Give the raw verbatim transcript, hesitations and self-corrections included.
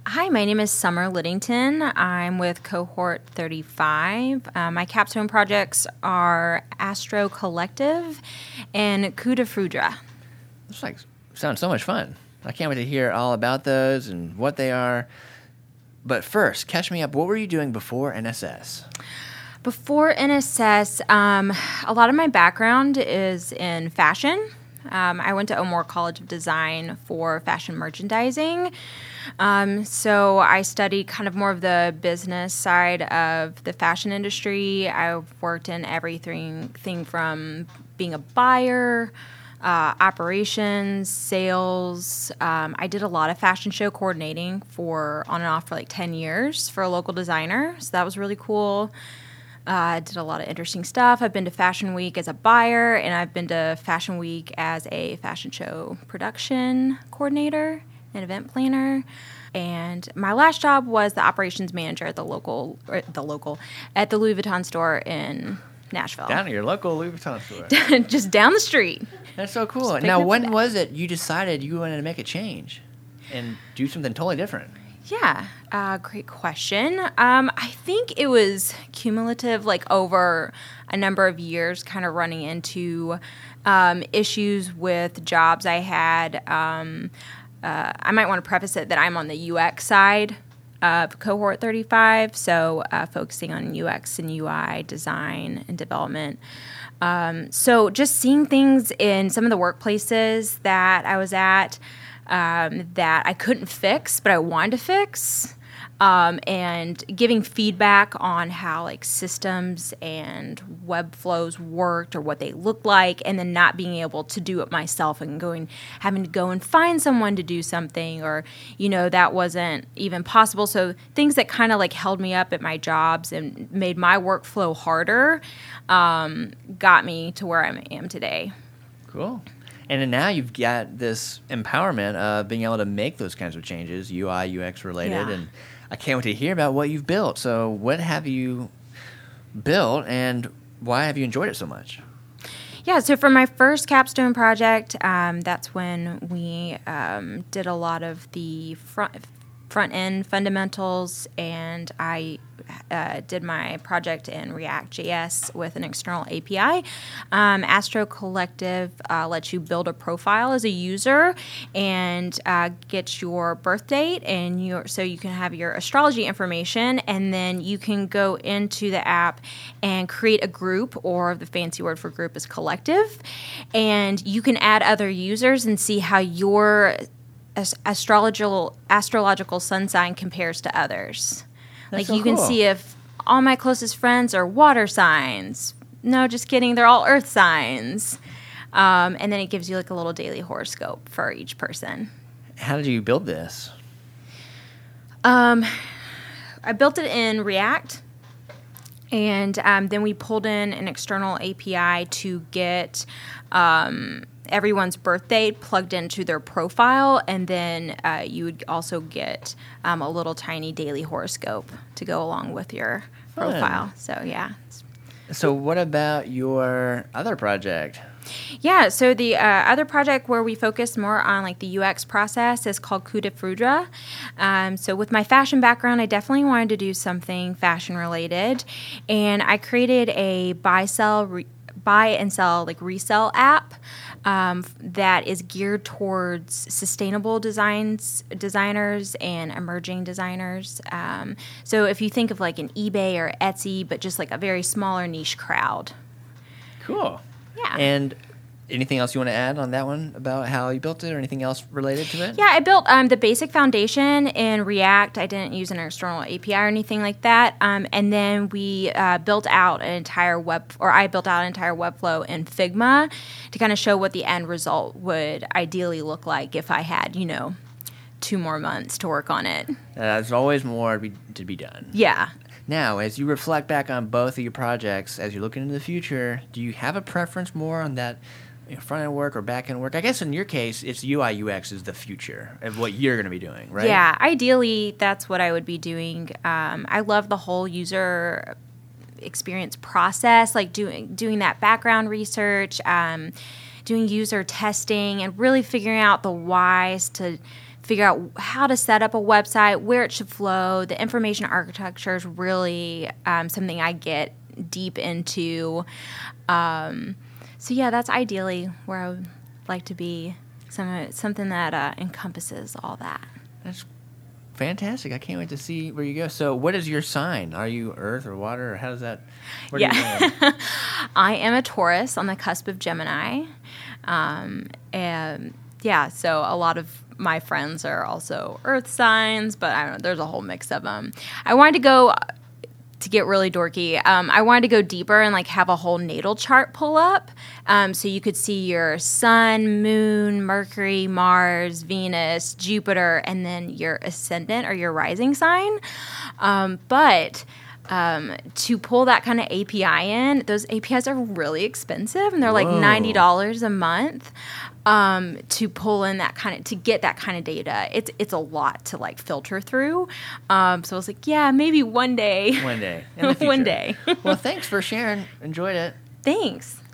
Hi, my name is Summer Liddington. I'm with Cohort thirty-five. Uh, my capstone projects are Astro Collective and Coup de Foudre. Looks like sounds so much fun. I can't wait to hear all about those and what they are. But first, catch me up. What were you doing before N S S? Before N S S, um, a lot of my background is in fashion. Um, I went to O'Moore College of Design for fashion merchandising. Um, so I studied kind of more of the business side of the fashion industry. I've worked in everything thing from being a buyer, uh, operations, sales. Um, I did a lot of fashion show coordinating for on and off for like ten years for a local designer. So that was really cool. I uh, did a lot of interesting stuff. I've been to Fashion Week as a buyer, and I've been to Fashion Week as a fashion show production coordinator and event planner. And my last job was the operations manager at the local, or the local, at the Louis Vuitton store in Nashville. Down at your local Louis Vuitton store. Just down the street. That's so cool. Now, when was it you decided you wanted to make a change and do something totally different? Yeah, uh, great question. Um, I think it was cumulative, like over a number of years, kind of running into um, issues with jobs I had. Um, uh, I might want to preface it that I'm on the U X side of Cohort thirty-five, so uh, focusing on U X and U I design and development. Um, so just seeing things in some of the workplaces that I was at, Um, that I couldn't fix, but I wanted to fix, um, and giving feedback on how like systems and web flows worked or what they looked like, and then not being able to do it myself and going, having to go and find someone to do something, or you know that wasn't even possible. So things that kind of like held me up at my jobs and made my workflow harder, um, got me to where I am today. Cool. And then now you've got this empowerment of being able to make those kinds of changes, U I, U X related, Yeah. and I can't wait to hear about what you've built. So what have you built, and why have you enjoyed it so much? Yeah, so for my first capstone project, um, that's when we um, did a lot of the front front end fundamentals, and I uh, did my project in React J S with an external A P I. Um, Astro Collective uh, lets you build a profile as a user and uh, get your birth date, and your so you can have your astrology information, and then you can go into the app and create a group, or the fancy word for group is collective, and you can add other users and see how your astrological astrological sun sign compares to others. That's like so you can cool. see if all my closest friends are water signs. No, just kidding. They're all earth signs. Um, and then it gives you like a little daily horoscope for each person. How did you build this? Um, I built it in React, and um, then we pulled in an external A P I to get um, everyone's birth date plugged into their profile, and then uh, you would also get um, a little tiny daily horoscope to go along with your Fun. profile. So yeah. So what about your other project? Yeah, so the uh, other project where we focused more on like the U X process is called Coup de Foudre. Um, so with my fashion background, I definitely wanted to do something fashion related, and I created a buy sell re- buy and sell like resell app um, that is geared towards sustainable designs designers and emerging designers. Um, so if you think of like an eBay or Etsy, but just like a very smaller niche crowd. Cool. Yeah. And anything else you want to add on that one about how you built it, or anything else related to it? Yeah, I built um, the basic foundation in React. I didn't use an external A P I or anything like that. Um, and then we uh, built out an entire web, or I built out an entire Webflow in Figma to kind of show what the end result would ideally look like if I had, you know, two more months to work on it. Uh, there's always more to be, to be done. Yeah. Now, as you reflect back on both of your projects, as you look into the future, do you have a preference more on that, you know, front-end work or back-end work? I guess in your case, it's U I U X is the future of what you're going to be doing, right? Yeah, ideally, that's what I would be doing. Um, I love the whole user experience process, like doing doing that background research, um, doing user testing, and really figuring out the whys to figure out how to set up a website, where it should flow. The information architecture is really um, something I get deep into. Um, so yeah, that's ideally where I would like to be. Some something that uh, encompasses all that. That's fantastic. I can't wait to see where you go. So what is your sign? Are you earth or water, or how does that, where yeah. do you go? I am a Taurus on the cusp of Gemini. Um, and yeah, so a lot of my friends are also earth signs, but I don't know, there's a whole mix of them. I wanted to go, to get really dorky, um, I wanted to go deeper and like have a whole natal chart pull up, um, so you could see your sun, moon, Mercury, Mars, Venus, Jupiter, and then your ascendant or your rising sign. Um, but um, to pull that kind of A P I in, those A P Is are really expensive, and they're like Whoa. ninety dollars a month. Um, to pull in that kind of, to get that kind of data. It's it's a lot to like filter through. Um, so I was like, yeah, maybe one day. One day. In the future. One day. Well, thanks for sharing. Enjoyed it. Thanks.